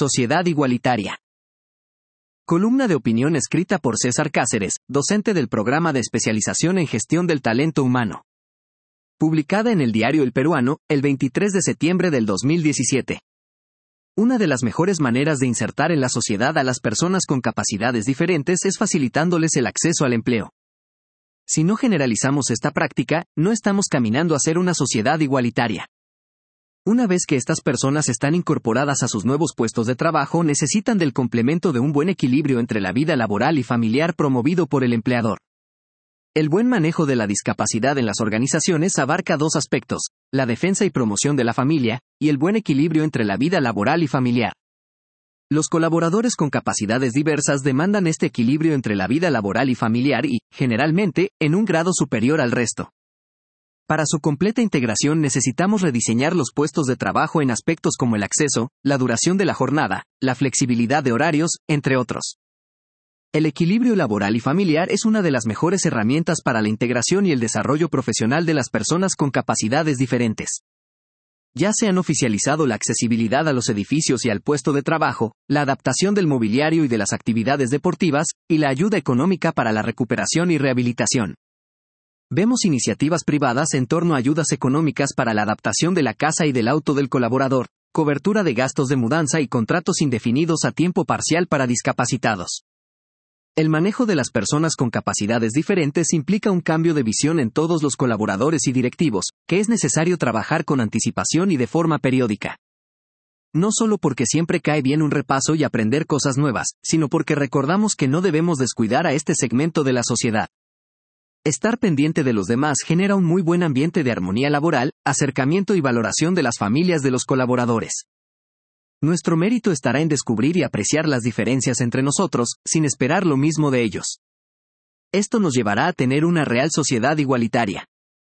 Sociedad igualitaria. Columna de opinión escrita por César Cáceres, docente del programa de especialización en gestión del talento humano. Publicada en el diario El Peruano, el 23 de septiembre del 2017. Una de las mejores maneras de insertar en la sociedad a las personas con capacidades diferentes es facilitándoles el acceso al empleo. Si no generalizamos esta práctica, no estamos caminando a ser una sociedad igualitaria. Una vez que estas personas están incorporadas a sus nuevos puestos de trabajo, necesitan del complemento de un buen equilibrio entre la vida laboral y familiar promovido por el empleador. El buen manejo de la discapacidad en las organizaciones abarca dos aspectos: la defensa y promoción de la familia, y el buen equilibrio entre la vida laboral y familiar. Los colaboradores con capacidades diversas demandan este equilibrio entre la vida laboral y familiar y, generalmente, en un grado superior al resto. Para su completa integración necesitamos rediseñar los puestos de trabajo en aspectos como el acceso, la duración de la jornada, la flexibilidad de horarios, entre otros. El equilibrio laboral y familiar es una de las mejores herramientas para la integración y el desarrollo profesional de las personas con capacidades diferentes. Ya se han oficializado la accesibilidad a los edificios y al puesto de trabajo, la adaptación del mobiliario y de las actividades deportivas, y la ayuda económica para la recuperación y rehabilitación. Vemos iniciativas privadas en torno a ayudas económicas para la adaptación de la casa y del auto del colaborador, cobertura de gastos de mudanza y contratos indefinidos a tiempo parcial para discapacitados. El manejo de las personas con capacidades diferentes implica un cambio de visión en todos los colaboradores y directivos, que es necesario trabajar con anticipación y de forma periódica. No solo porque siempre cae bien un repaso y aprender cosas nuevas, sino porque recordamos que no debemos descuidar a este segmento de la sociedad. Estar pendiente de los demás genera un muy buen ambiente de armonía laboral, acercamiento y valoración de las familias de los colaboradores. Nuestro mérito estará en descubrir y apreciar las diferencias entre nosotros, sin esperar lo mismo de ellos. Esto nos llevará a tener una real sociedad igualitaria.